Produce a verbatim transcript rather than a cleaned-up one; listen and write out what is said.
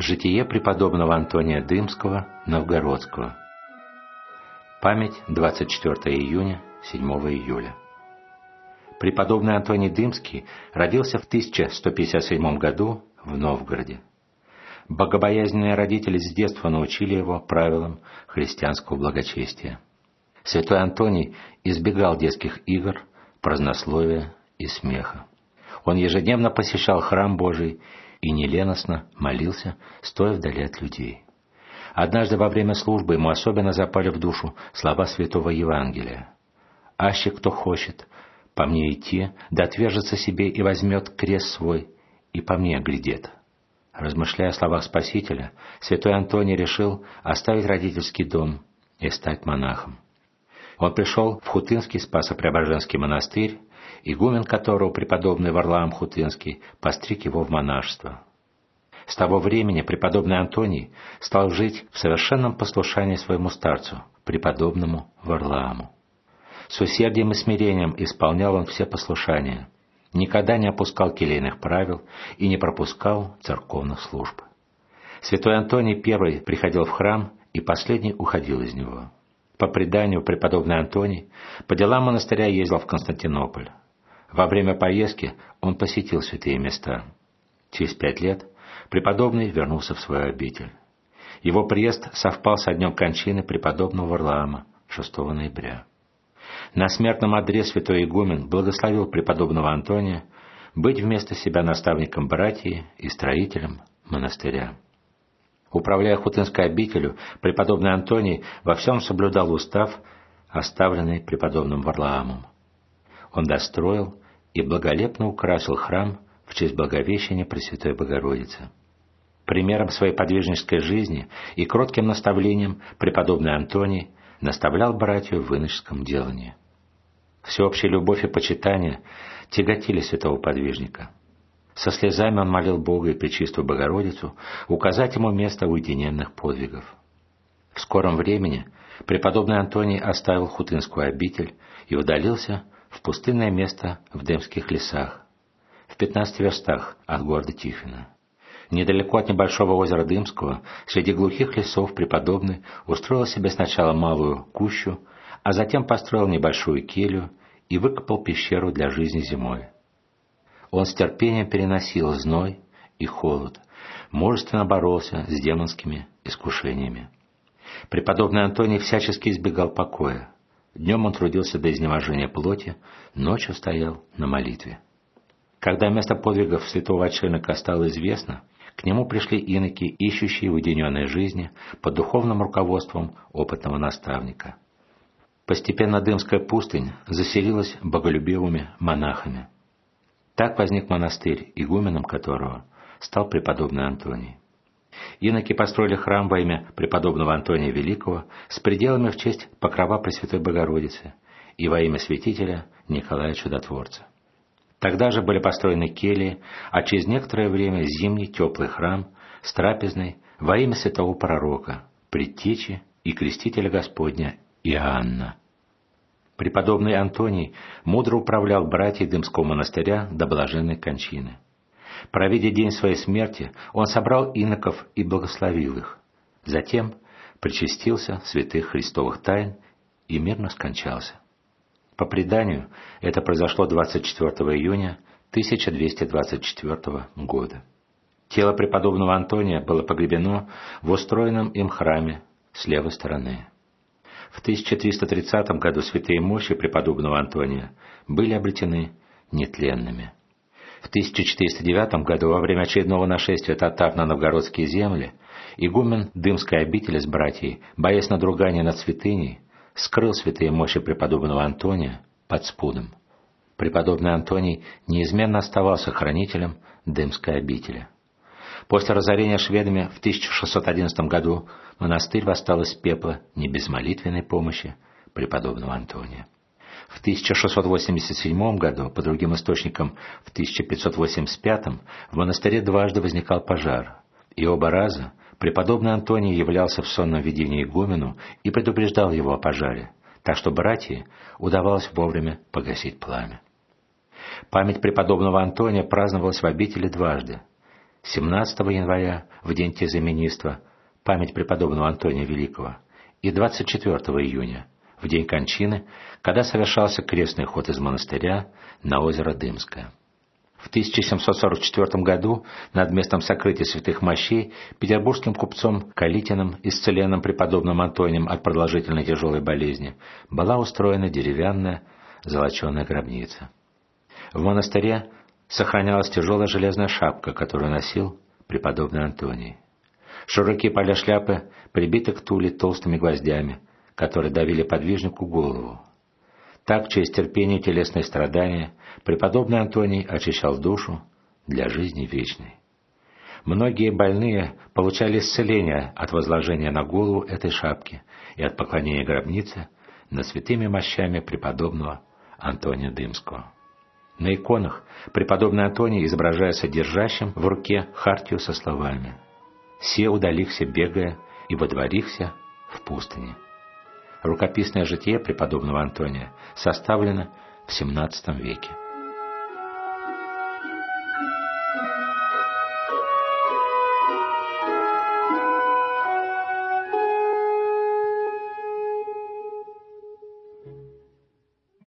Житие преподобного Антония Дымского, Новгородского. Память двадцать четвёртого июня, седьмого июля. Преподобный Антоний Дымский родился в тысяча сто пятьдесят седьмом году в Новгороде. Богобоязненные родители с детства научили его правилам христианского благочестия. Святой Антоний избегал детских игр, празднословия и смеха. Он ежедневно посещал храм Божий и неленостно молился, стоя вдали от людей. Однажды во время службы ему особенно запали в душу слова святого Евангелия: «Аще кто хочет по мне идти, да отвержется себе и возьмет крест свой, и по мне глядит». Размышляя о словах Спасителя, святой Антоний решил оставить родительский дом и стать монахом. Он пришел в Хутынский Спасо-Преображенский монастырь, игумен которого, преподобный Варлаам Хутынский, постриг его в монашество. С того времени преподобный Антоний стал жить в совершенном послушании своему старцу, преподобному Варлааму. С усердием и смирением исполнял он все послушания, никогда не опускал келейных правил и не пропускал церковных служб. Святой Антоний первый приходил в храм, и последний уходил из него. По преданию, преподобный Антоний по делам монастыря ездил в Константинополь. Во время поездки он посетил святые места. Через пять лет преподобный вернулся в свою обитель. Его приезд совпал со днем кончины преподобного Варлаама, шестого ноября. На смертном одре святой игумен благословил преподобного Антония быть вместо себя наставником братьи и строителем монастыря. Управляя Хутынской обителью, преподобный Антоний во всем соблюдал устав, оставленный преподобным Варлаамом. Он достроил и благолепно украсил храм в честь Благовещения Пресвятой Богородицы. Примером своей подвижнической жизни и кротким наставлением преподобный Антоний наставлял братью в иноческом делании. Всеобщая любовь и почитание тяготили святого подвижника. Со слезами он молил Бога и Пречистую Богородицу указать ему место уединенных подвигов. В скором времени преподобный Антоний оставил Хутынскую обитель и удалился в пустынное место в Демских лесах, в пятнадцати верстах от города Тихвина. Недалеко от небольшого озера Дымского, среди глухих лесов, преподобный устроил себе сначала малую кущу, а затем построил небольшую келью и выкопал пещеру для жизни зимой. Он с терпением переносил зной и холод, мужественно боролся с демонскими искушениями. Преподобный Антоний всячески избегал покоя. Днем он трудился до изнеможения плоти, ночью стоял на молитве. Когда место подвигов святого отшельника стало известно, к нему пришли иноки, ищущие уединенной жизни под духовным руководством опытного наставника. Постепенно Дымская пустынь заселилась боголюбивыми монахами. Так возник монастырь, игуменом которого стал преподобный Антоний. Иноки построили храм во имя преподобного Антония Великого с пределами в честь покрова Пресвятой Богородицы и во имя святителя Николая Чудотворца. Тогда же были построены кельи, а через некоторое время зимний теплый храм с трапезной во имя святого пророка, предтечи и крестителя Господня Иоанна. Преподобный Антоний мудро управлял братьей Дымского монастыря до блаженной кончины. Провидя день своей смерти, он собрал иноков и благословил их. Затем причастился святых христовых тайн и мирно скончался. По преданию, это произошло двадцать четвёртого июня тысяча двести двадцать четвёртого года. Тело преподобного Антония было погребено в устроенном им храме с левой стороны. В тысяча триста тридцатом году святые мощи преподобного Антония были обретены нетленными. В тысяча четыреста девятом году, во время очередного нашествия татар на новгородские земли, игумен Дымской обители с братьей, боясь надругания над святыней, скрыл святые мощи преподобного Антония под спудом. Преподобный Антоний неизменно оставался хранителем Дымской обители. После разорения шведами в тысяча шестьсот одиннадцатом году монастырь восстал из пепла не без молитвенной помощи преподобного Антония. В тысяча шестьсот восемьдесят седьмом году, по другим источникам, в тысяча пятьсот восемьдесят пятом, в монастыре дважды возникал пожар, и оба раза преподобный Антоний являлся в сонном видении игумену и предупреждал его о пожаре, так что братьям удавалось вовремя погасить пламя. Память преподобного Антония праздновалась в обители дважды. семнадцатого января, в день тезаименинства, память преподобного Антония Великого, и двадцать четвёртого июня, в день кончины, когда совершался крестный ход из монастыря на озеро Дымское. В тысяча семьсот сорок четвёртом году над местом сокрытия святых мощей петербургским купцом Калитиным, исцеленным преподобным Антонием от продолжительной тяжелой болезни, была устроена деревянная золоченая гробница. В монастыре сохранялась тяжелая железная шапка, которую носил преподобный Антоний. Широкие поля шляпы прибиты к туле толстыми гвоздями, которые давили подвижнику голову. Так, через терпение и телесные страдания, преподобный Антоний очищал душу для жизни вечной. Многие больные получали исцеление от возложения на голову этой шапки и от поклонения гробнице над святыми мощами преподобного Антония Дымского. На иконах преподобный Антоний изображается держащим в руке хартию со словами: «Се удалихся, бегая, и водворихся в пустыне». Рукописное житие преподобного Антония составлено в семнадцатом веке.